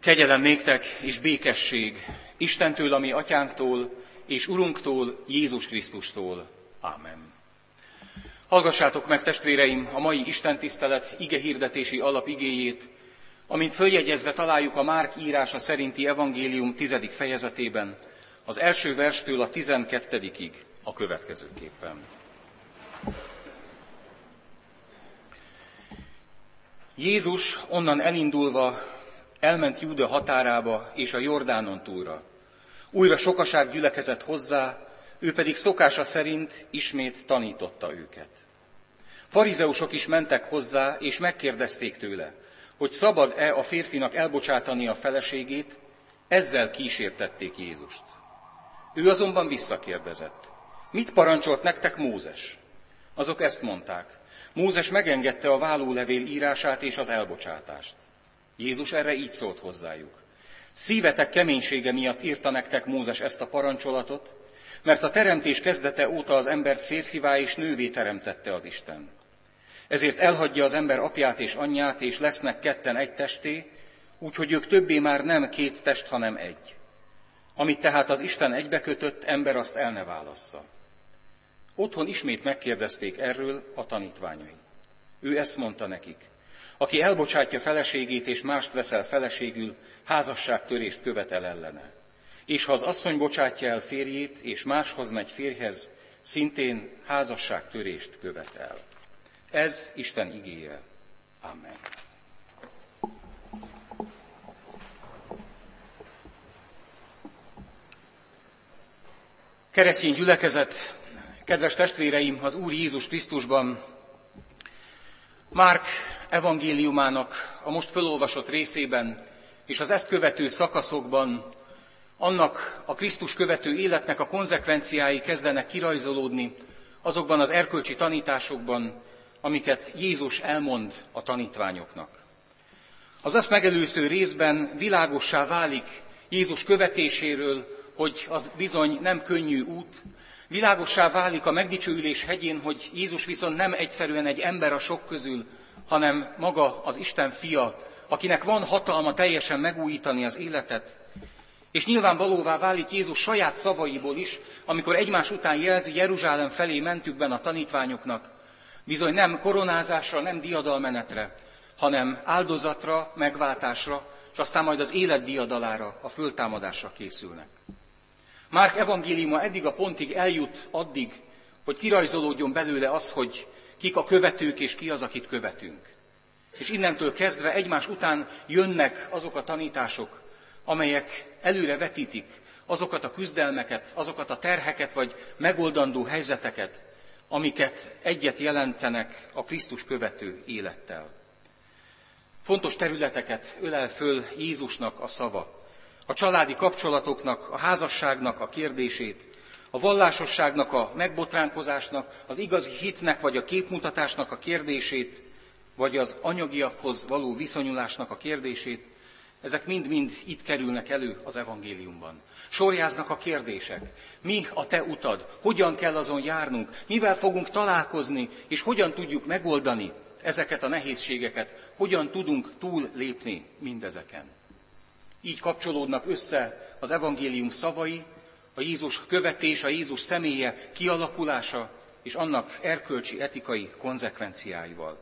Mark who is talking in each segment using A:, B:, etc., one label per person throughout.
A: Kegyelem néktek és békesség Istentől, a mi atyánktól, és Urunktól, Jézus Krisztustól. Ámen. Hallgassátok meg, testvéreim, a mai istentisztelet igehirdetési alapigéjét, amint följegyezve találjuk a Márk írása szerinti evangélium 10. fejezetében, az első verstől a 12-ig a következőképpen. Jézus onnan elindulva elment Júda határába és a Jordánon túlra. Újra sokaság gyülekezett hozzá, ő pedig szokása szerint ismét tanította őket. Farizeusok is mentek hozzá, és megkérdezték tőle, hogy szabad-e a férfinak elbocsátani a feleségét, ezzel kísértették Jézust. Ő azonban visszakérdezett, mit parancsolt nektek Mózes? Azok ezt mondták, Mózes megengedte a vállólevél írását és az elbocsátást. Jézus erre így szólt hozzájuk. Szívetek keménysége miatt írta nektek Mózes ezt a parancsolatot, mert a teremtés kezdete óta az embert férfivá és nővé teremtette az Isten. Ezért elhagyja az ember apját és anyját, és lesznek ketten egy testé, úgyhogy ők többé már nem két test, hanem egy. Amit tehát az Isten egybekötött, ember azt el ne válassza. Otthon ismét megkérdezték erről a tanítványai. Ő ezt mondta nekik. Aki elbocsátja feleségét és mást veszel feleségül, házasságtörést követel ellene. És ha az asszony bocsátja el férjét, és máshoz megy férjhez, szintén házasságtörést követel. Ez Isten igéje. Amen. Keresztény gyülekezet, kedves testvéreim, az Úr Jézus Krisztusban, Márk evangéliumának a most felolvasott részében és az ezt követő szakaszokban annak a Krisztus követő életnek a konzekvenciái kezdenek kirajzolódni azokban az erkölcsi tanításokban, amiket Jézus elmond a tanítványoknak. Az azt megelőző részben világossá válik Jézus követéséről, hogy az bizony nem könnyű út, világossá válik a megdicsőülés hegyén, hogy Jézus viszont nem egyszerűen egy ember a sok közül, hanem maga az Isten fia, akinek van hatalma teljesen megújítani az életet. És nyilvánvalóvá válik Jézus saját szavaiból is, amikor egymás után jelzi Jeruzsálem felé mentükben a tanítványoknak, bizony nem koronázásra, nem diadalmenetre, hanem áldozatra, megváltásra, és aztán majd az élet diadalára, a föltámadásra készülnek. Márk evangéliuma eddig a pontig eljut addig, hogy kirajzolódjon belőle az, hogy kik a követők és ki az, akit követünk. És innentől kezdve egymás után jönnek azok a tanítások, amelyek előre vetítik azokat a küzdelmeket, azokat a terheket vagy megoldandó helyzeteket, amiket egyet jelentenek a Krisztus követő élettel. Fontos területeket ölel föl Jézusnak a szava. A családi kapcsolatoknak, a házasságnak a kérdését, a vallásosságnak, a megbotránkozásnak, az igazi hitnek vagy a képmutatásnak a kérdését, vagy az anyagiakhoz való viszonyulásnak a kérdését, ezek mind-mind itt kerülnek elő az evangéliumban. Sorjáznak a kérdések. Mi a te utad? Hogyan kell azon járnunk? Mivel fogunk találkozni? És hogyan tudjuk megoldani ezeket a nehézségeket? Hogyan tudunk túllépni mindezeken? Így kapcsolódnak össze az evangélium szavai, a Jézus követés, a Jézus személye kialakulása és annak erkölcsi, etikai konzekvenciáival.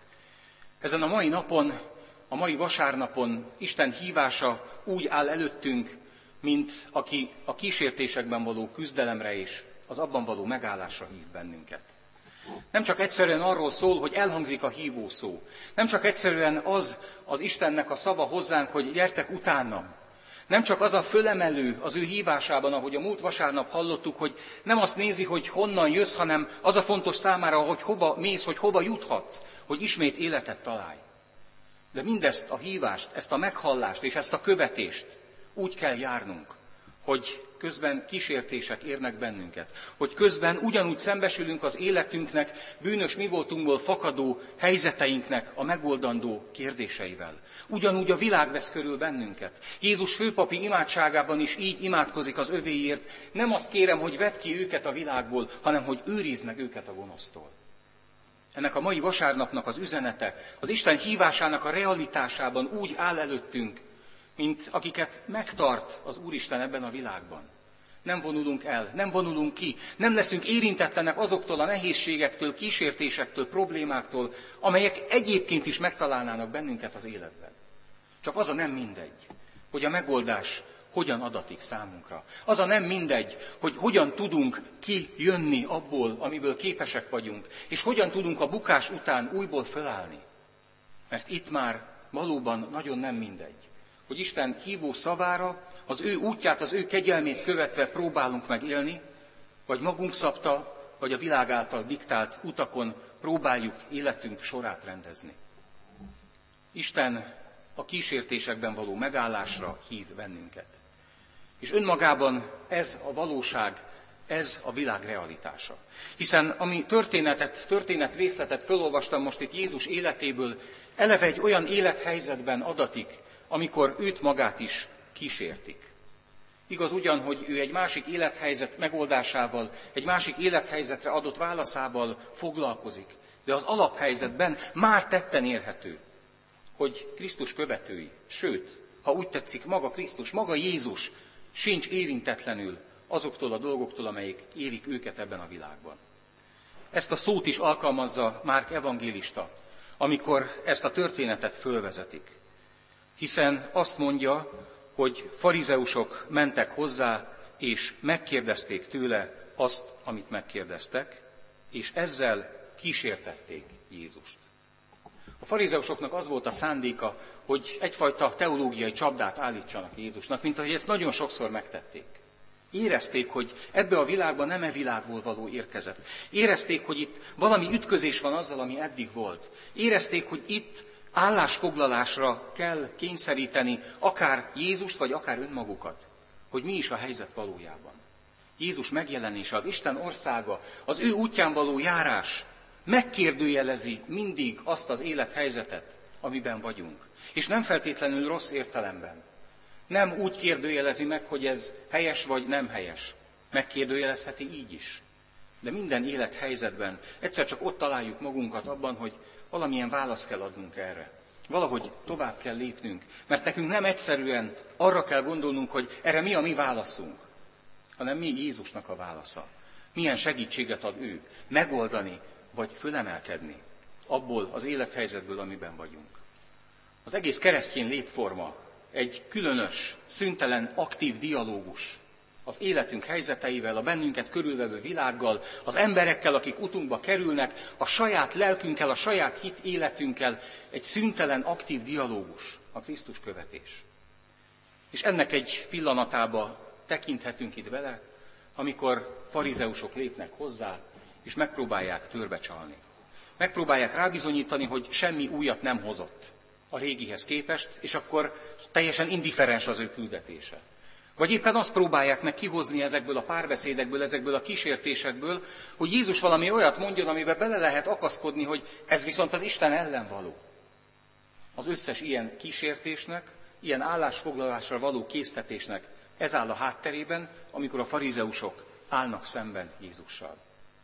A: Ezen a mai napon, a mai vasárnapon Isten hívása úgy áll előttünk, mint aki a kísértésekben való küzdelemre és az abban való megállásra hív bennünket. Nem csak egyszerűen arról szól, hogy elhangzik a hívó szó. Nem csak egyszerűen az Istennek a szava hozzánk, hogy gyertek utánam. Nem csak az a fölemelő az ő hívásában, ahogy a múlt vasárnap hallottuk, hogy nem azt nézi, hogy honnan jössz, hanem az a fontos számára, hogy hova mész, hogy hova juthatsz, hogy ismét életet találj. De mindezt a hívást, ezt a meghallást és ezt a követést úgy kell járnunk, hogy közben kísértések érnek bennünket, hogy közben ugyanúgy szembesülünk az életünknek, bűnös mi voltunkból fakadó helyzeteinknek a megoldandó kérdéseivel. Ugyanúgy a világ vesz körül bennünket. Jézus főpapi imádságában is így imádkozik az övéért. Nem azt kérem, hogy vedd ki őket a világból, hanem hogy őrizd meg őket a gonosztól. Ennek a mai vasárnapnak az üzenete, az Isten hívásának a realitásában úgy áll előttünk, mint akiket megtart az Úristen ebben a világban. Nem vonulunk el, nem vonulunk ki, nem leszünk érintetlenek azoktól a nehézségektől, kísértésektől, problémáktól, amelyek egyébként is megtalálnának bennünket az életben. Csak az a nem mindegy, hogy a megoldás hogyan adatik számunkra. Az a nem mindegy, hogy hogyan tudunk kijönni abból, amiből képesek vagyunk, és hogyan tudunk a bukás után újból fölállni. Mert itt már valóban nagyon nem mindegy, hogy Isten hívó szavára, az ő útját, az ő kegyelmét követve próbálunk meg élni, vagy magunk szabta, vagy a világ által diktált utakon próbáljuk életünk sorát rendezni. Isten a kísértésekben való megállásra hív bennünket. És önmagában ez a valóság, ez a világ realitása. Hiszen ami történetrészletet felolvastam most itt Jézus életéből, eleve egy olyan élethelyzetben adatik, amikor őt magát is kísértik. Igaz ugyan, hogy ő egy másik élethelyzet megoldásával, egy másik élethelyzetre adott válaszával foglalkozik, de az alaphelyzetben már tetten érhető, hogy Krisztus követői, sőt, ha úgy tetszik, maga Krisztus, maga Jézus sincs érintetlenül azoktól a dolgoktól, amelyek érik őket ebben a világban. Ezt a szót is alkalmazza Márk evangélista, amikor ezt a történetet fölvezetik. Hiszen azt mondja, hogy farizeusok mentek hozzá, és megkérdezték tőle azt, amit megkérdeztek, és ezzel kísértették Jézust. A farizeusoknak az volt a szándéka, hogy egyfajta teológiai csapdát állítsanak Jézusnak, mint ahogy ezt nagyon sokszor megtették. Érezték, hogy ebbe a világban nem e világból való érkezett. Érezték, hogy itt valami ütközés van azzal, ami eddig volt. Érezték, hogy itt állásfoglalásra kell kényszeríteni akár Jézust, vagy akár önmagukat, hogy mi is a helyzet valójában. Jézus megjelenése, az Isten országa, az ő útján való járás megkérdőjelezi mindig azt az élethelyzetet, amiben vagyunk. És nem feltétlenül rossz értelemben. Nem úgy kérdőjelezi meg, hogy ez helyes vagy nem helyes. Megkérdőjelezheti így is. De minden élethelyzetben egyszer csak ott találjuk magunkat abban, hogy valamilyen választ kell adnunk erre. Valahogy tovább kell lépnünk, mert nekünk nem egyszerűen arra kell gondolnunk, hogy erre mi a mi válaszunk, hanem mi Jézusnak a válasza. Milyen segítséget ad ő megoldani, vagy fölemelkedni abból az élethelyzetből, amiben vagyunk. Az egész keresztény létforma egy különös, szüntelen, aktív dialógus az életünk helyzeteivel, a bennünket körülvevő világgal, az emberekkel, akik utunkba kerülnek, a saját lelkünkkel, a saját hit életünkkel, egy szüntelen, aktív dialógus, a Krisztus követés. És ennek egy pillanatába tekinthetünk itt vele, amikor farizeusok lépnek hozzá, és megpróbálják törbecsalni. Megpróbálják rábizonyítani, hogy semmi újat nem hozott a régihez képest, és akkor teljesen indiferens az ő küldetése. Vagy éppen azt próbálják meg kihozni ezekből a párbeszédekből, ezekből a kísértésekből, hogy Jézus valami olyat mondjon, amiben bele lehet akaszkodni, hogy ez viszont az Isten ellen való. Az összes ilyen kísértésnek, ilyen állásfoglalásra való késztetésnek ez áll a hátterében, amikor a farizeusok állnak szemben Jézussal.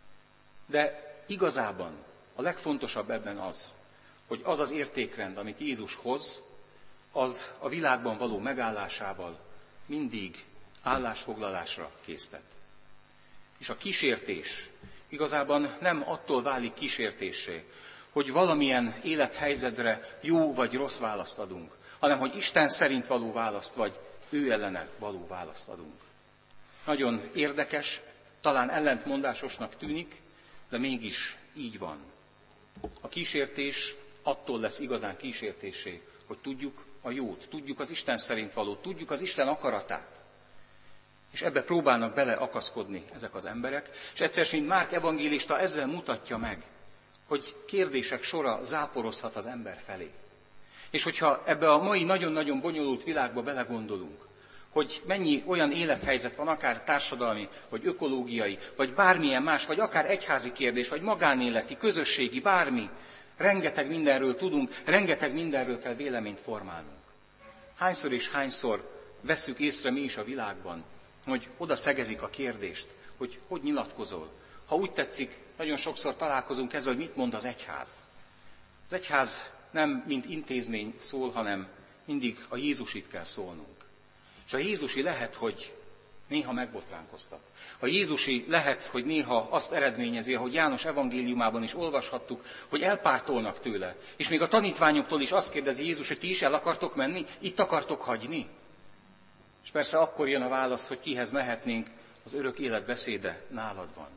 A: De igazában a legfontosabb ebben az, hogy az az értékrend, amit Jézus hoz, az a világban való megállásával mindig állásfoglalásra késztet. És a kísértés igazában nem attól válik kísértéssé, hogy valamilyen élethelyzetre jó vagy rossz választ adunk, hanem hogy Isten szerint való választ, vagy ő ellene való választ adunk. Nagyon érdekes, talán ellentmondásosnak tűnik, de mégis így van. A kísértés attól lesz igazán kísértésé, hogy tudjuk a jót, tudjuk az Isten szerint valót, tudjuk az Isten akaratát. És ebbe próbálnak beleakaszkodni ezek az emberek, és egyszer, mint Márk evangélista ezzel mutatja meg, hogy kérdések sora záporozhat az ember felé. És hogyha ebbe a mai nagyon-nagyon bonyolult világba belegondolunk, hogy mennyi olyan élethelyzet van, akár társadalmi, vagy ökológiai, vagy bármilyen más, vagy akár egyházi kérdés, vagy magánéleti, közösségi, bármi, rengeteg mindenről tudunk, rengeteg mindenről kell véleményt formálnunk. Hányszor és hányszor vesszük észre mi is a világban, hogy oda szegezik a kérdést, hogy nyilatkozol. Ha úgy tetszik, nagyon sokszor találkozunk ezzel, hogy mit mond az egyház. Az egyház nem mint intézmény szól, hanem mindig a Jézusit kell szólnunk. És a Jézusi lehet, hogy néha megbotránkoztat. A Jézusi lehet, hogy néha azt eredményezi, ahogy János evangéliumában is olvashattuk, hogy elpártolnak tőle. És még a tanítványoktól is azt kérdezi Jézus, hogy ti is el akartok menni, itt akartok hagyni. És persze akkor jön a válasz, hogy kihez mehetnénk, az örök élet beszéde nálad van.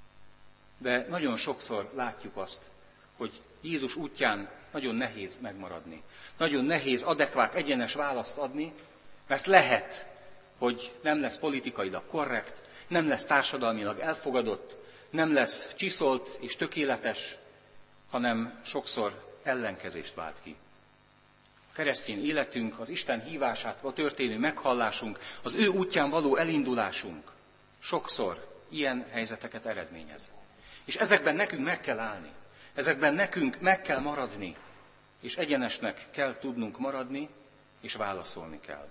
A: De nagyon sokszor látjuk azt, hogy Jézus útján nagyon nehéz megmaradni. Nagyon nehéz adekvát, egyenes választ adni, mert lehet, hogy nem lesz politikailag korrekt, nem lesz társadalmilag elfogadott, nem lesz csiszolt és tökéletes, hanem sokszor ellenkezést vált ki. A keresztény életünk, az Isten hívásától történő meghallásunk, az ő útján való elindulásunk sokszor ilyen helyzeteket eredményez. És ezekben nekünk meg kell állni, ezekben nekünk meg kell maradni, és egyenesnek kell tudnunk maradni, és válaszolni kell.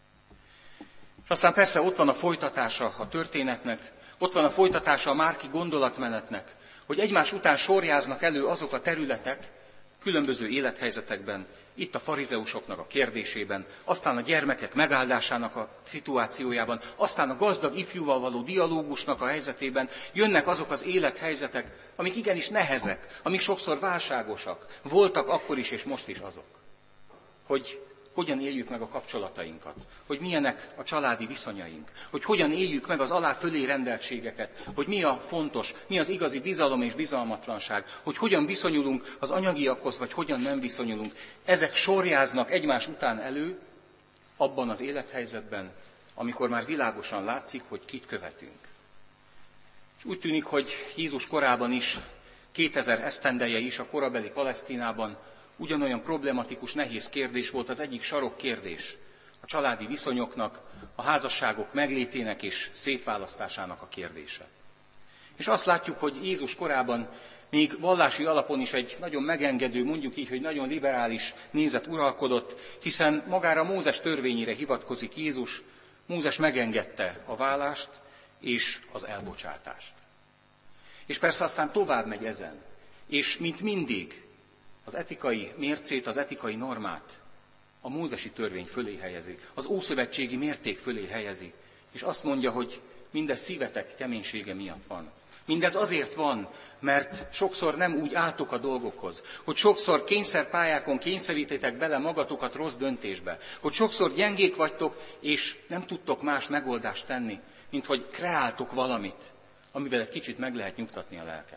A: És aztán persze ott van a folytatása a történetnek, ott van a folytatása a márki gondolatmenetnek, hogy egymás után sorjáznak elő azok a területek, különböző élethelyzetekben, itt a farizeusoknak a kérdésében, aztán a gyermekek megáldásának a szituációjában, aztán a gazdag ifjúval való dialógusnak a helyzetében jönnek azok az élethelyzetek, amik igenis nehezek, amik sokszor válságosak, voltak akkor is és most is azok. Hogy hogyan éljük meg a kapcsolatainkat, hogy milyenek a családi viszonyaink, hogy hogyan éljük meg az alá-fölé rendeltségeket, hogy mi a fontos, mi az igazi bizalom és bizalmatlanság, hogy hogyan viszonyulunk az anyagiakhoz, vagy hogyan nem viszonyulunk. Ezek sorjáznak egymás után elő abban az élethelyzetben, amikor már világosan látszik, hogy kit követünk. És úgy tűnik, hogy Jézus korában is, 2000 esztendeje is a korabeli Palesztinában ugyanolyan problematikus, nehéz kérdés volt az egyik sarokkérdés, a családi viszonyoknak, a házasságok meglétének és szétválasztásának a kérdése. És azt látjuk, hogy Jézus korában még vallási alapon is egy nagyon megengedő, mondjuk így, hogy nagyon liberális nézet uralkodott, hiszen magára Mózes törvényére hivatkozik Jézus, Mózes megengedte a vállást és az elbocsátást. És persze aztán tovább megy ezen, és mint mindig, az etikai mércét, az etikai normát a mózesi törvény fölé helyezi, az ószövetségi mérték fölé helyezi, és azt mondja, hogy mindez szívetek keménysége miatt van. Mindez azért van, mert sokszor nem úgy álltok a dolgokhoz, hogy sokszor kényszerpályákon kényszerítétek bele magatokat rossz döntésbe, hogy sokszor gyengék vagytok, és nem tudtok más megoldást tenni, mint hogy kreáltok valamit, amivel egy kicsit meg lehet nyugtatni a lelket.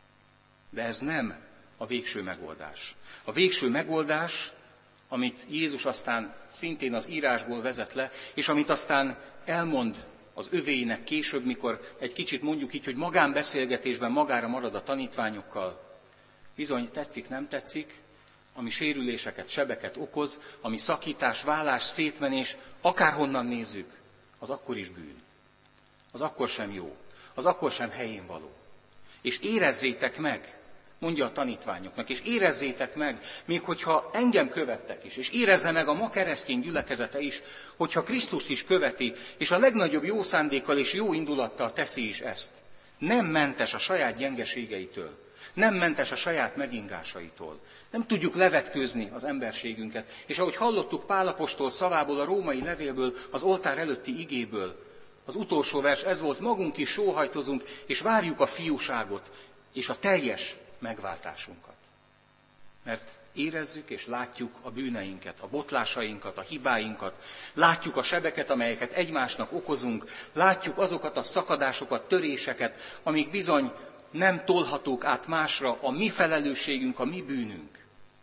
A: De ez nem a végső megoldás. A végső megoldás, amit Jézus aztán szintén az írásból vezet le, és amit aztán elmond az övéinek később, mikor egy kicsit mondjuk így, hogy magánbeszélgetésben magára marad a tanítványokkal, bizony tetszik, nem tetszik, ami sérüléseket, sebeket okoz, ami szakítás, válás, szétmenés, akárhonnan nézzük, az akkor is bűn. Az akkor sem jó. Az akkor sem helyén való. És érezzétek meg, mondja a tanítványoknak, és érezzétek meg, még hogyha engem követtek is, és érezze meg a ma keresztény gyülekezete is, hogyha Krisztust is követi, és a legnagyobb jó szándékkal és jó indulattal teszi is ezt. Nem mentes a saját gyengeségeitől, nem mentes a saját megingásaitól. Nem tudjuk levetkőzni az emberségünket. És ahogy hallottuk Pál apostol szavából, a római levélből, az oltár előtti igéből, az utolsó vers ez volt, magunk is sóhajtozunk, és várjuk a fiúságot, és a teljes megváltásunkat. Mert érezzük és látjuk a bűneinket, a botlásainkat, a hibáinkat, látjuk a sebeket, amelyeket egymásnak okozunk, látjuk azokat a szakadásokat, töréseket, amik bizony nem tolhatók át másra, a mi felelősségünk, a mi bűnünk.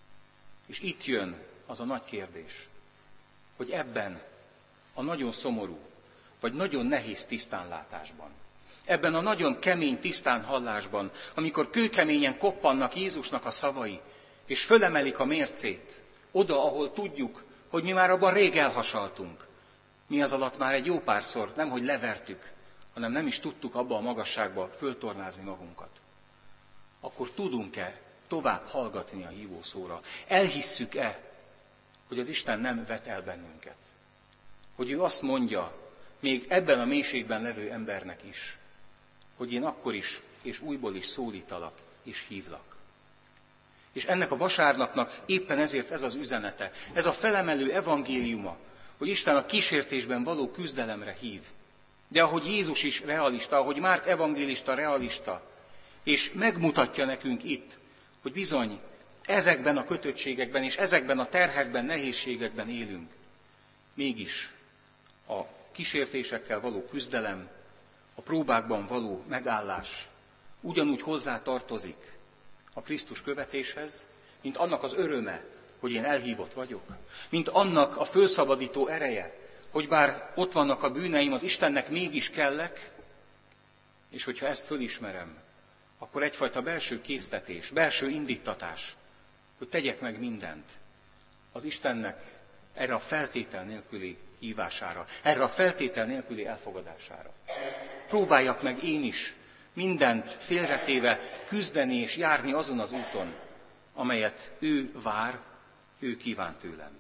A: És itt jön az a nagy kérdés, hogy ebben a nagyon szomorú, vagy nagyon nehéz tisztánlátásban, ebben a nagyon kemény tisztánhallásban, amikor kőkeményen koppannak Jézusnak a szavai, és fölemelik a mércét, oda, ahol tudjuk, hogy mi már abban rég elhasaltunk. Mi az alatt már egy jó párszor nemhogy levertük, hanem nem is tudtuk abba a magasságba föltornázni magunkat. Akkor tudunk-e tovább hallgatni a hívószóra? Elhisszük-e, hogy az Isten nem vet el bennünket? Hogy ő azt mondja, még ebben a mélységben levő embernek is, hogy én akkor is és újból is szólítalak és hívlak. És ennek a vasárnapnak éppen ezért ez az üzenete, ez a felemelő evangéliuma, hogy Isten a kísértésben való küzdelemre hív. De ahogy Jézus is realista, ahogy Márk evangélista realista, és megmutatja nekünk itt, hogy bizony ezekben a kötöttségekben és ezekben a terhekben, nehézségekben élünk. Mégis a kísértésekkel való küzdelem, a próbákban való megállás ugyanúgy hozzá tartozik a Krisztus követéshez, mint annak az öröme, hogy én elhívott vagyok, mint annak a fölszabadító ereje, hogy bár ott vannak a bűneim, az Istennek mégis kellek, és hogyha ezt fölismerem, akkor egyfajta belső késztetés, belső indítatás, hogy tegyek meg mindent az Istennek erre a feltétel nélküli hívására, erre a feltétel nélküli elfogadására. Próbáljak meg én is mindent félretéve küzdeni és járni azon az úton, amelyet ő vár, ő kíván tőlem.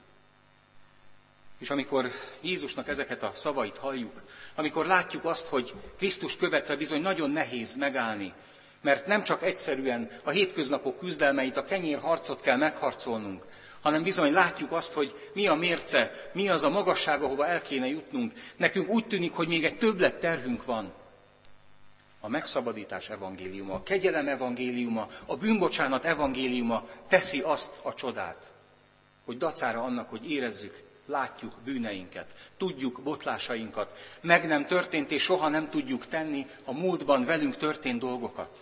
A: És amikor Jézusnak ezeket a szavait halljuk, amikor látjuk azt, hogy Krisztust követve bizony nagyon nehéz megállni, mert nem csak egyszerűen a hétköznapok küzdelmeit, a kenyérharcot kell megharcolnunk, hanem bizony látjuk azt, hogy mi a mérce, mi az a magasság, ahova el kéne jutnunk. Nekünk úgy tűnik, hogy még egy többlet terhünk van. A megszabadítás evangéliuma, a kegyelem evangéliuma, a bűnbocsánat evangéliuma teszi azt a csodát, hogy dacára annak, hogy érezzük, látjuk bűneinket, tudjuk botlásainkat, meg nem történt és soha nem tudjuk tenni a múltban velünk történt dolgokat.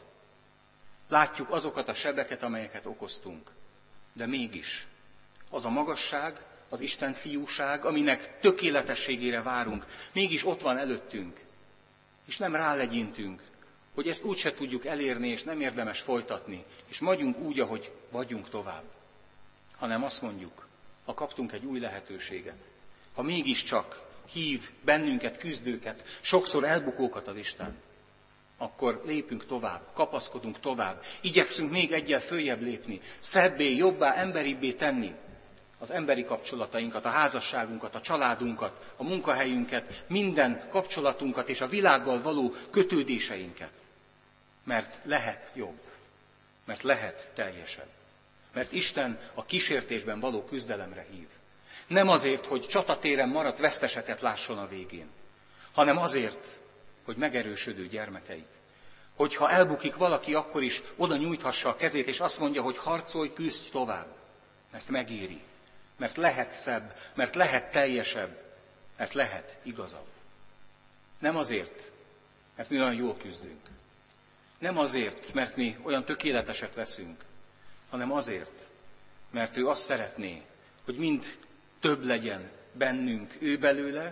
A: Látjuk azokat a sebeket, amelyeket okoztunk, de mégis az a magasság, az Isten fiúság, aminek tökéletességére várunk, mégis ott van előttünk, és nem rálegyintünk, hogy ezt úgyse tudjuk elérni, és nem érdemes folytatni, és magyunk úgy, ahogy vagyunk tovább, hanem azt mondjuk, ha kaptunk egy új lehetőséget, ha mégiscsak hív bennünket, küzdőket, sokszor elbukókat az Isten, akkor lépünk tovább, kapaszkodunk tovább, igyekszünk még egyel följebb lépni, szebbé, jobbá, emberibbé tenni az emberi kapcsolatainkat, a házasságunkat, a családunkat, a munkahelyünket, minden kapcsolatunkat és a világgal való kötődéseinket. Mert lehet jobb, mert lehet teljesebb. Mert Isten a kísértésben való küzdelemre hív. Nem azért, hogy csatatéren maradt veszteseket lásson a végén, hanem azért, hogy megerősödő gyermekeit. Hogyha elbukik valaki, akkor is oda nyújthassa a kezét, és azt mondja, hogy harcolj, küzdj tovább, mert megéri, mert lehet szebb, mert lehet teljesebb, mert lehet igazabb. Nem azért, mert mi olyan jól küzdünk. Nem azért, mert mi olyan tökéletesek leszünk, hanem azért, mert ő azt szeretné, hogy mind több legyen bennünk ő belőle,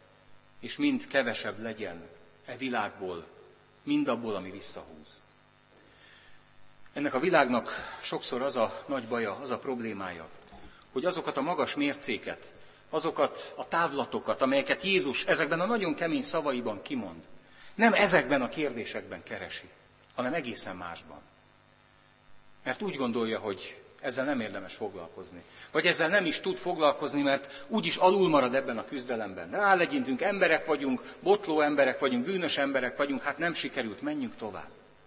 A: és mind kevesebb legyen e világból, mind abból, ami visszahúz. Ennek a világnak sokszor az a nagy baja, az a problémája, hogy azokat a magas mércéket, azokat a távlatokat, amelyeket Jézus ezekben a nagyon kemény szavaiban kimond, nem ezekben a kérdésekben keresi, hanem egészen másban. Mert úgy gondolja, hogy ezzel nem érdemes foglalkozni. Vagy ezzel nem is tud foglalkozni, mert úgyis alul marad ebben a küzdelemben. Rálegyintünk, emberek vagyunk, botló emberek vagyunk, bűnös emberek vagyunk, hát nem sikerült, menjünk tovább.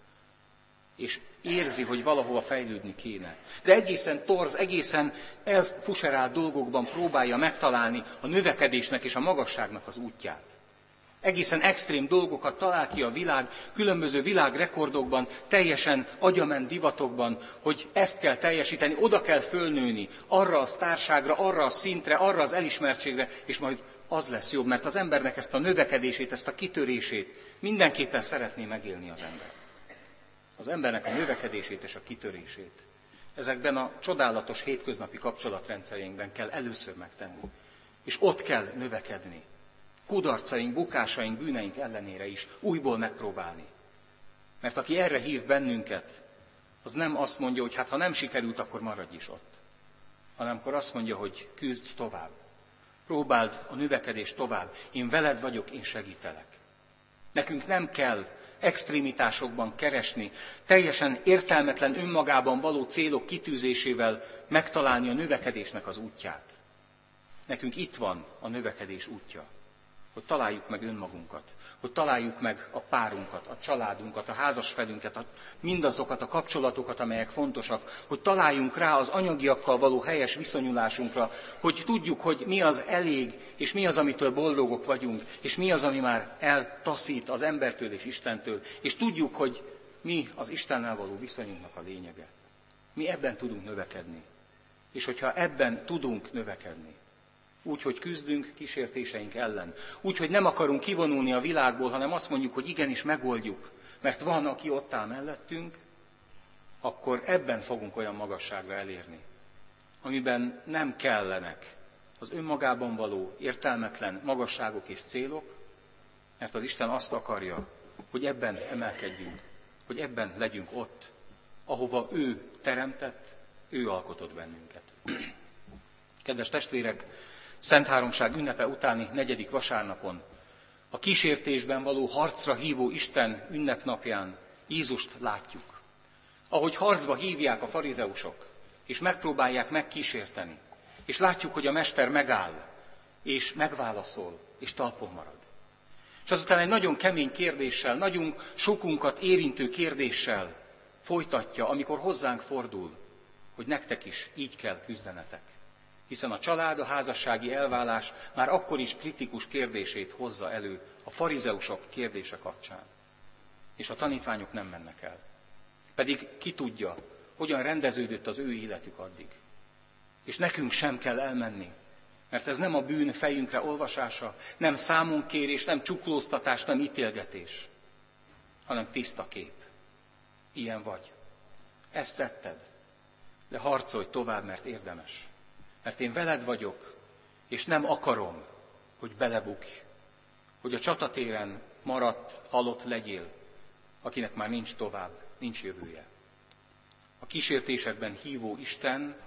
A: És érzi, hogy valahova fejlődni kéne. De egészen torz, egészen elfuserált dolgokban próbálja megtalálni a növekedésnek és a magasságnak az útját. Egészen extrém dolgokat talál ki a világ, különböző világrekordokban, teljesen agyament divatokban, hogy ezt kell teljesíteni, oda kell fölnőni, arra a sztárságra, arra a szintre, arra az elismertségre, és majd az lesz jobb, mert az embernek ezt a növekedését, ezt a kitörését mindenképpen szeretné megélni az ember. Az embernek a növekedését és a kitörését. Ezekben a csodálatos hétköznapi kapcsolatrendszereinkben kell először megtenni, és ott kell növekedni. Kudarcaink, bukásaink, bűneink ellenére is újból megpróbálni. Mert aki erre hív bennünket, az nem azt mondja, hogy hát ha nem sikerült, akkor maradj is ott. Hanem akkor azt mondja, hogy küzdj tovább. Próbáld a növekedést tovább. Én veled vagyok, én segítelek. Nekünk nem kell extrémitásokban keresni, teljesen értelmetlen önmagában való célok kitűzésével megtalálni a növekedésnek az útját. Nekünk itt van a növekedés útja. hogy találjuk meg önmagunkat, hogy találjuk meg a párunkat, a családunkat, a házasfelünket, mindazokat a kapcsolatokat, amelyek fontosak, hogy találjunk rá az anyagiakkal való helyes viszonyulásunkra, hogy tudjuk, hogy mi az elég, és mi az, amitől boldogok vagyunk, és mi az, ami már eltaszít az embertől és Istentől, és tudjuk, hogy mi az Istennel való viszonyunknak a lényege. Mi ebben tudunk növekedni. És hogyha ebben tudunk növekedni, úgy, hogy küzdünk kísértéseink ellen, úgy, hogy nem akarunk kivonulni a világból, hanem azt mondjuk, hogy igenis megoldjuk, mert van, aki ott áll mellettünk, akkor ebben fogunk olyan magasságra elérni, amiben nem kellenek az önmagában való értelmetlen magasságok és célok, mert az Isten azt akarja, hogy ebben emelkedjünk, hogy ebben legyünk ott, ahova ő teremtett, ő alkotott bennünket. Kedves testvérek, Szent Háromság ünnepe utáni 4. vasárnapon, a kísértésben való harcra hívó Isten ünnepnapján Jézust látjuk. Ahogy harcba hívják a farizeusok, és megpróbálják megkísérteni, és látjuk, hogy a mester megáll, és megválaszol, és talpon marad. És azután egy nagyon kemény kérdéssel, nagyon sokunkat érintő kérdéssel folytatja, amikor hozzánk fordul, hogy nektek is így kell küzdenetek. Hiszen a család, a házassági elválás már akkor is kritikus kérdését hozza elő a farizeusok kérdése kapcsán. És a tanítványok nem mennek el. Pedig ki tudja, hogyan rendeződött az ő életük addig. És nekünk sem kell elmenni, mert ez nem a bűn fejünkre olvasása, nem számunkérés, nem csuklóztatás, nem ítélgetés, hanem tiszta kép. Ilyen vagy. Ezt tetted, de harcolj tovább, mert érdemes. Mert én veled vagyok, és nem akarom, hogy belebukj, hogy a csatatéren maradt, halott legyél, akinek már nincs tovább, nincs jövője. A kísértésekben hívó Isten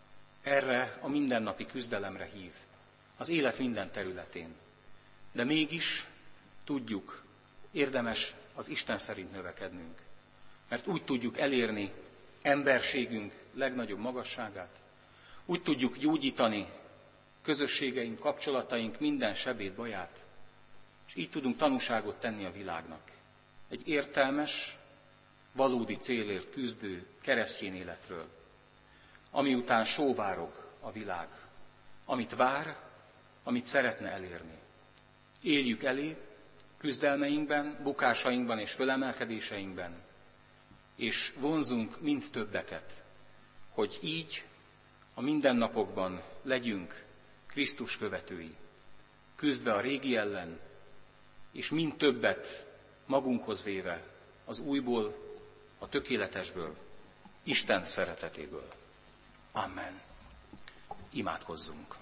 A: erre a mindennapi küzdelemre hív, az élet minden területén. De mégis tudjuk, érdemes az Isten szerint növekednünk, mert úgy tudjuk elérni emberségünk legnagyobb magasságát, úgy tudjuk gyógyítani közösségeink, kapcsolataink minden sebét, baját, és így tudunk tanúságot tenni a világnak. Egy értelmes, valódi célért küzdő keresztény életről, ami után sóvárog a világ, amit vár, amit szeretne elérni. Éljük elé küzdelmeinkben, bukásainkban és fölemelkedéseinkben, és vonzunk mind többeket, hogy így a mindennapokban legyünk Krisztus követői, küzdve a régi ellen, és mind többet magunkhoz véve az újból, a tökéletesből, Isten szeretetéből. Amen. Imádkozzunk.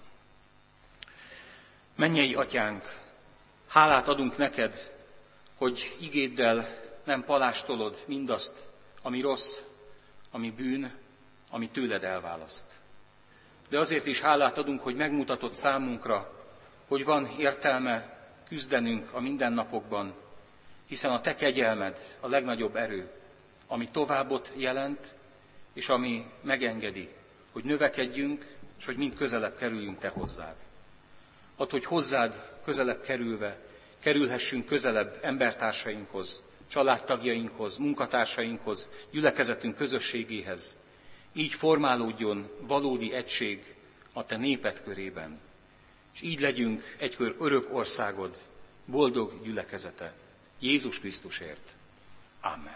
A: Mennyei Atyánk, hálát adunk neked, hogy igéddel nem palástolod mindazt, ami rossz, ami bűn, ami tőled elválaszt. De azért is hálát adunk, hogy megmutatod számunkra, hogy van értelme küzdenünk a mindennapokban, hiszen a te kegyelmed a legnagyobb erő, ami továbbot jelent, és ami megengedi, hogy növekedjünk, és hogy mind közelebb kerüljünk te hozzád. Add, hogy hozzád közelebb kerülve, kerülhessünk közelebb embertársainkhoz, családtagjainkhoz, munkatársainkhoz, gyülekezetünk közösségéhez. Így formálódjon valódi egység a te néped körében. És így legyünk egykor örök országod, boldog gyülekezete. Jézus Krisztusért. Amen.